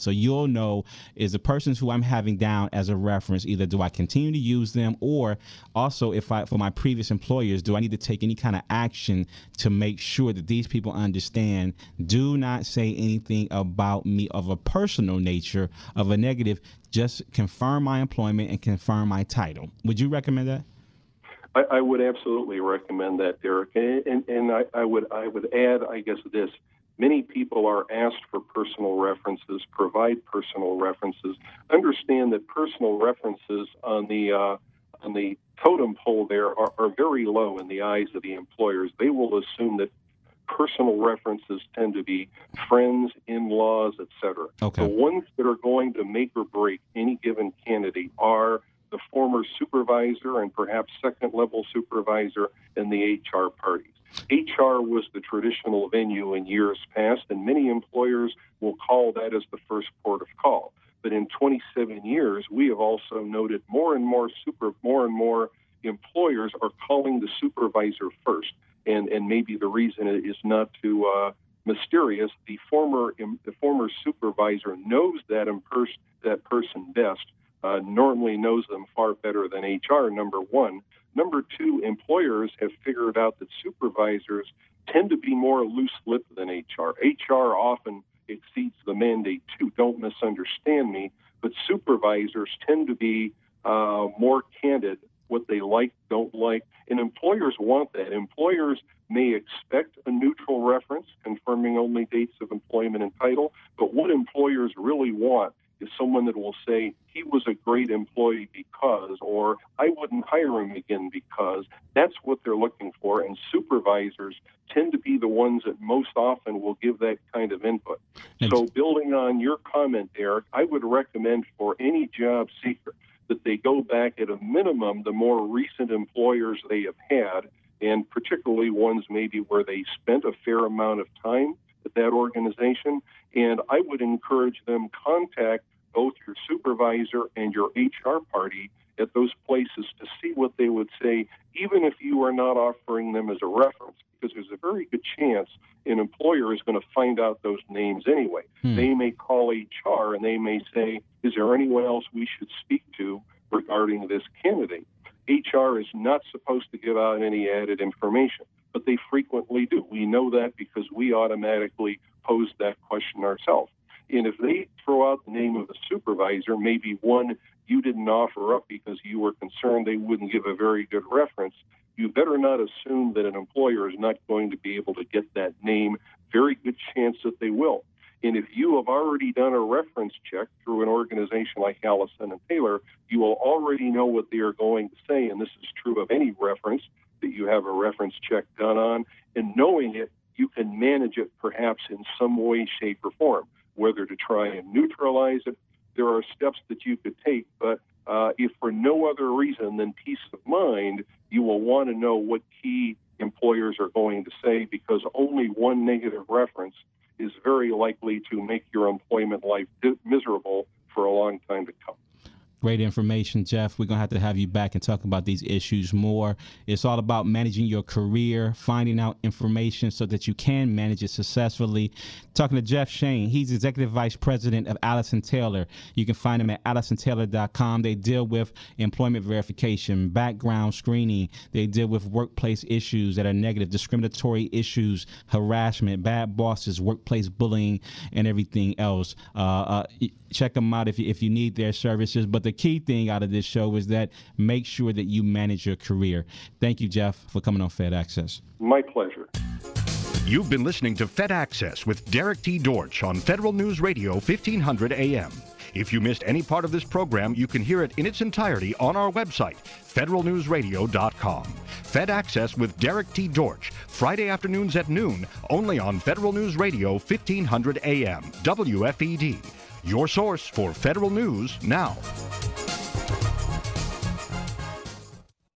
know is the persons who I'm having down as a reference, either do I continue to use them, or also if I, for my previous employers, do I need to take any kind of action to make sure that these people understand, do not say anything about me of a personal nature, of a negative, just confirm my employment and confirm my title. Would you recommend that? I, I would absolutely recommend that, Derek. And, and, and I, I would I would add, I guess, this. Many people are asked for personal references, provide personal references. Understand that personal references on the uh, on the totem pole there are, are very low in the eyes of the employers. They will assume that personal references tend to be friends, in-laws, et cetera. Okay. The ones that are going to make or break any given candidate are the former supervisor and perhaps second-level supervisor and the H R parties. H R was the traditional venue in years past, and many employers will call that as the first port of call. But in twenty-seven years, we have also noted more and more super, more and more employers are calling the supervisor first. And, and maybe the reason is not too uh, mysterious. The former the former supervisor knows that pers- that person best. Uh, normally knows them far better than H R, number one. Number two, employers have figured out that supervisors tend to be more loose-lipped than H R. H R often exceeds the mandate, too. Don't misunderstand me. But supervisors tend to be uh, more candid, what they like, don't like. And employers want that. Employers may expect a neutral reference confirming only dates of employment and title, but what employers really want is someone that will say, he was a great employee because, or I wouldn't hire him again because. That's what they're looking for, and supervisors tend to be the ones that most often will give that kind of input. Thanks. So building on your comment, Eric, I would recommend for any job seeker that they go back at a minimum the more recent employers they have had, and particularly ones maybe where they spent a fair amount of time at that organization. And I would encourage them contact both your supervisor and your H R party at those places to see what they would say, even if you are not offering them as a reference, because there's a very good chance an employer is going to find out those names anyway. Hmm. They may call H R and they may say, is there anyone else we should speak to regarding this candidate? H R is not supposed to give out any added information, but they frequently do. We know that because we automatically pose that question ourselves. And if they throw out the name of a supervisor, maybe one you didn't offer up because you were concerned they wouldn't give a very good reference, you better not assume that an employer is not going to be able to get that name. Very good chance that they will. And if you have already done a reference check through an organization like Allison and Taylor, you will already know what they are going to say, and this is true of any reference that you have a reference check done on. And knowing it, you can manage it perhaps in some way, shape, or form, whether to try and neutralize it. There are steps that you could take, but uh, if for no other reason than peace of mind, you will want to know what key employers are going to say, because only one negative reference is very likely to make your employment life miserable for a long time to come. Great information, Jeff. We're going to have to have you back and talk about these issues more. It's all about managing your career, finding out information so that you can manage it successfully. Talking to Jeff Shane. He's Executive Vice President of Allison Taylor. You can find him at allison taylor dot com. They deal with employment verification, background screening. They deal with workplace issues that are negative, discriminatory issues, harassment, bad bosses, workplace bullying, and everything else. Uh, uh, check them out if you, if you need their services. But the key thing out of this show is that make sure that you manage your career. Thank you, Jeff, for coming on Fed Access. My pleasure. You've been listening to Fed Access with Derek T. Dortch on Federal News Radio fifteen hundred A M. If you missed any part of this program, you can hear it in its entirety on our website, federal news radio dot com. Fed Access with Derek T. Dortch, Friday afternoons at noon, only on Federal News Radio fifteen hundred A M, W F E D. Your source for federal news now.